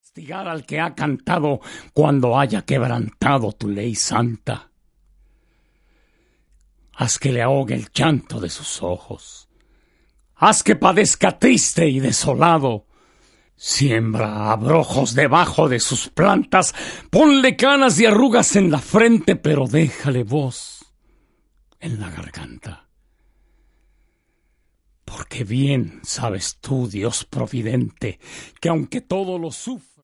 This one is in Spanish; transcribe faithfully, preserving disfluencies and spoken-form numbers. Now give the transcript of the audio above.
Castigar al que ha cantado cuando haya quebrantado tu ley santa. Haz que le ahogue el llanto de sus ojos. Haz que padezca triste y desolado. Siembra abrojos debajo de sus plantas. Ponle canas y arrugas en la frente, pero déjale voz en la garganta. Porque bien sabes tú, Dios providente, que aunque todo lo sufre,